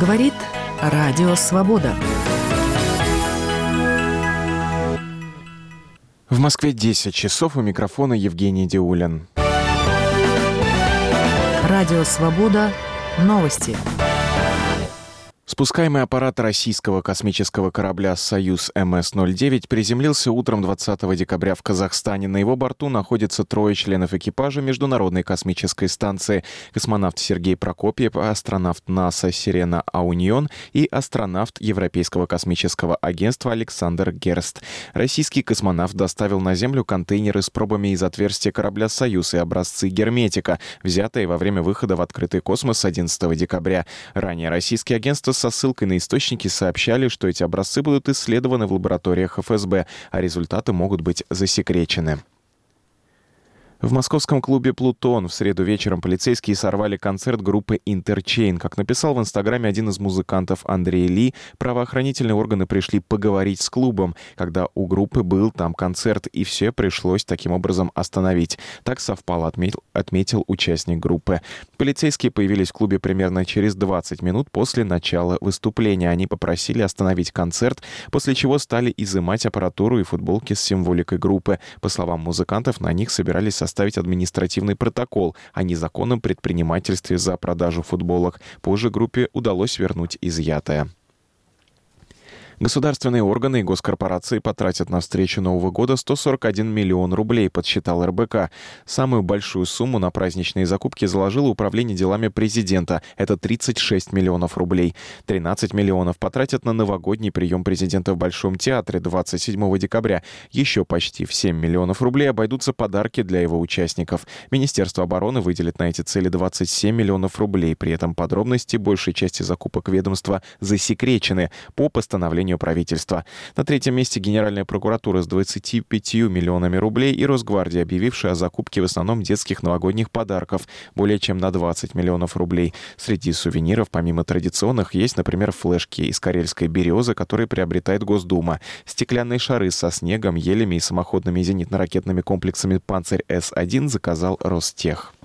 Говорит Радио Свобода. В Москве 10 часов, у микрофона Евгений Диулин. Радио Свобода. Новости. Спускаемый аппарат российского космического корабля «Союз МС-09» приземлился утром 20 декабря в Казахстане. На его борту находится 3 членов экипажа Международной космической станции: космонавт Сергей Прокопьев, астронавт НАСА Сирена Аунион и астронавт Европейского космического агентства Александр Герст. Российский космонавт доставил на Землю контейнеры с пробами из отверстия корабля «Союз» и образцы герметика, взятые во время выхода в открытый космос 11 декабря. Ранее российские агентства со ссылкой на источники сообщали, что эти образцы будут исследованы в лабораториях ФСБ, а результаты могут быть засекречены. В московском клубе «Плутон» в среду вечером полицейские сорвали концерт группы «Интерчейн». Как написал в Инстаграме один из музыкантов Андрей Ли, правоохранительные органы пришли поговорить с клубом, когда у группы был там концерт, и все пришлось таким образом остановить. Так совпало, отметил участник группы. Полицейские появились в клубе примерно через 20 минут после начала выступления. Они попросили остановить концерт, после чего стали изымать аппаратуру и футболки с символикой группы. По словам музыкантов, на них собирались составить административный протокол о незаконном предпринимательстве за продажу футболок. Позже группе удалось вернуть изъятое. Государственные органы и госкорпорации потратят на встречу Нового года 141 миллион рублей, подсчитал РБК. Самую большую сумму на праздничные закупки заложило Управление делами президента. Это 36 миллионов рублей. 13 миллионов потратят на новогодний прием президента в Большом театре 27 декабря. Еще почти в 7 миллионов рублей обойдутся подарки для его участников. Министерство обороны выделит на эти цели 27 миллионов рублей. При этом подробности большей части закупок ведомства засекречены по постановлению правительства. На 3-м месте Генеральная прокуратура с 25 миллионами рублей и Росгвардия, объявившая о закупке в основном детских новогодних подарков, более чем на 20 миллионов рублей. Среди сувениров, помимо традиционных, есть, например, флешки из карельской березы, которые приобретает Госдума, стеклянные шары со снегом, елями и самоходными зенитно-ракетными комплексами «Панцирь-С-1» заказал Ростех.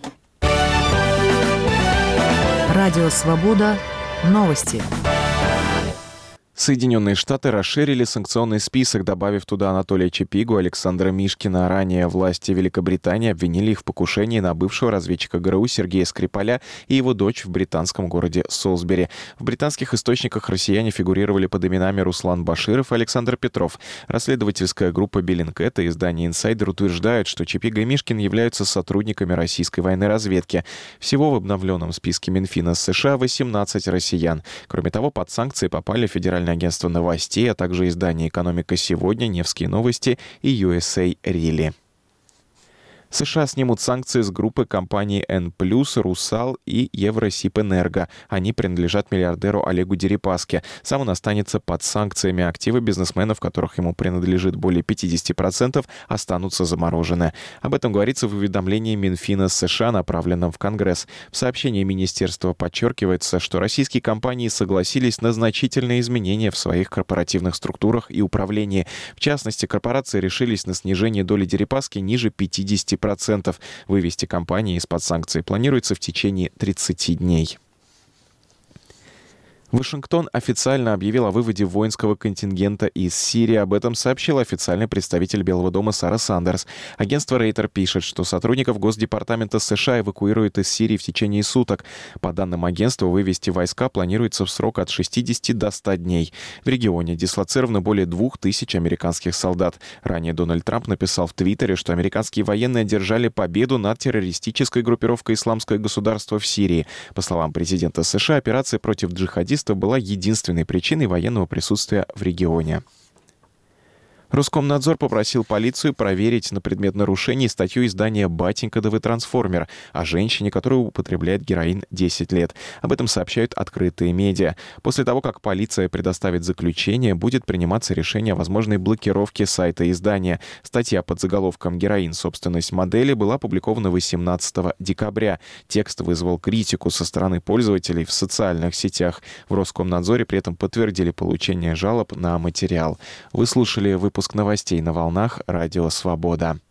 Радио Свобода. Новости. Соединенные Штаты расширили санкционный список, добавив туда Анатолия Чапигу, Александра Мишкина. Ранее власти Великобритании обвинили их в покушении на бывшего разведчика ГРУ Сергея Скрипаля и его дочь в британском городе Солсбери. В британских источниках россияне фигурировали под именами Руслан Баширов и Александр Петров. Расследовательская группа Bellingcat и издание «Инсайдер» утверждают, что Чапига и Мишкин являются сотрудниками российской военной разведки. Всего в обновленном списке Минфина США 18 россиян. Кроме того, под санкции попали Федеральное агентство новостей, а также издание «Экономика сегодня», «Невские новости» и USA Рили. США снимут санкции с группы компаний N+, «Русал» и Евросибэнерго. Они принадлежат миллиардеру Олегу Дерипаске. Сам он останется под санкциями. Активы бизнесменов, которых ему принадлежит более 50%, останутся заморожены. Об этом говорится в уведомлении Минфина США, направленном в Конгресс. В сообщении министерства подчеркивается, что российские компании согласились на значительные изменения в своих корпоративных структурах и управлении. В частности, корпорации решились на снижение доли Дерипаски ниже 50%. Вывести компании из-под санкций планируется в течение 30 дней. Вашингтон официально объявил о выводе воинского контингента из Сирии. Об этом сообщил официальный представитель Белого дома Сара Сандерс. Агентство Рейтер пишет, что сотрудников Госдепартамента США эвакуируют из Сирии в течение суток. По данным агентства, вывести войска планируется в срок от 60 до 100 дней. В регионе дислоцировано более 2000 американских солдат. Ранее Дональд Трамп написал в Твиттере, что американские военные одержали победу над террористической группировкой «Исламское государство» в Сирии. По словам президента США, операция против джихадистов была единственной причиной военного присутствия в регионе. Роскомнадзор попросил полицию проверить на предмет нарушений статью издания «Батенька, да вы трансформер» о женщине, которая употребляет героин 10 лет. Об этом сообщают открытые медиа. После того, как полиция предоставит заключение, будет приниматься решение о возможной блокировке сайта издания. Статья под заголовком «Героин. Собственность модели» была опубликована 18 декабря. Текст вызвал критику со стороны пользователей в социальных сетях. В Роскомнадзоре при этом подтвердили получение жалоб на материал. Вы слушали выпуск новостей на волнах Радио Свобода.